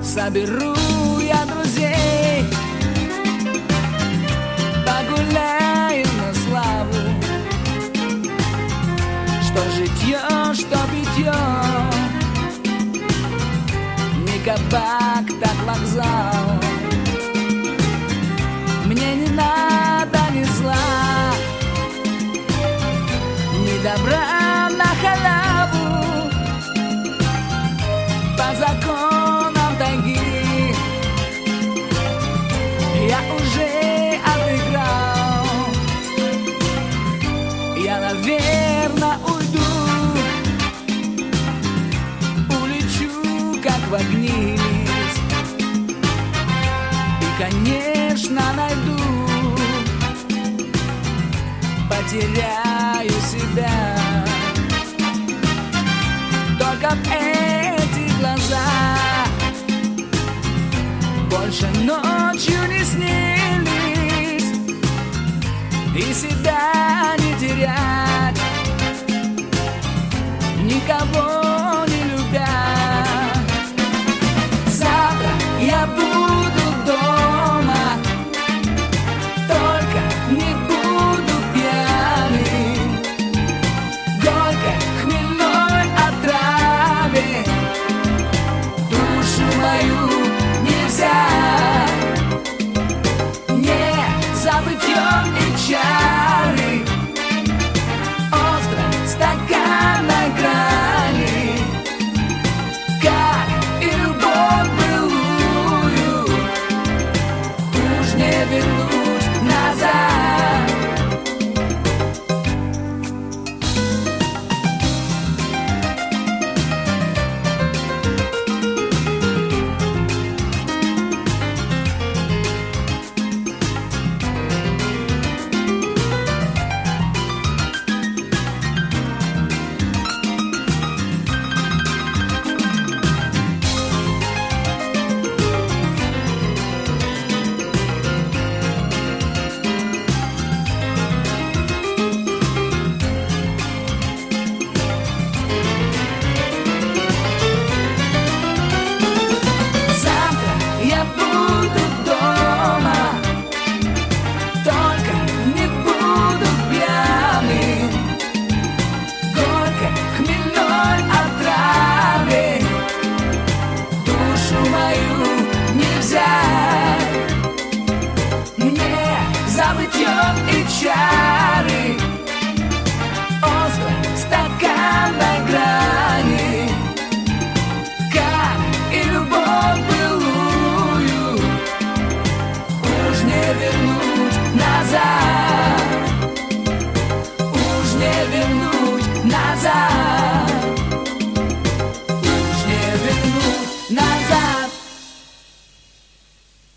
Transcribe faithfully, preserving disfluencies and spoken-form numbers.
Соберу я друзей, погуляем на славу. Что житье, что питье, не кабак, так вокзал. Мне не надо ни зла, ни добра на халяву. По законам тайги я уже отыграл. Я, наверное, уйду, улечу, как в огни. И, конечно, найду, потеряю себя. Только в эти глаза больше ночью не снились, и себя не терять, никого не любя. Завтра я буду дома, только не буду пьяным, горькой хмельной отраве душу мою нельзя. Не забытьем и чары острой стаканной грани, как и любовь былую уж не вернуть назад. И чары острой стаканной грани, как и любовь былую уж не вернуть назад, уж не вернуть.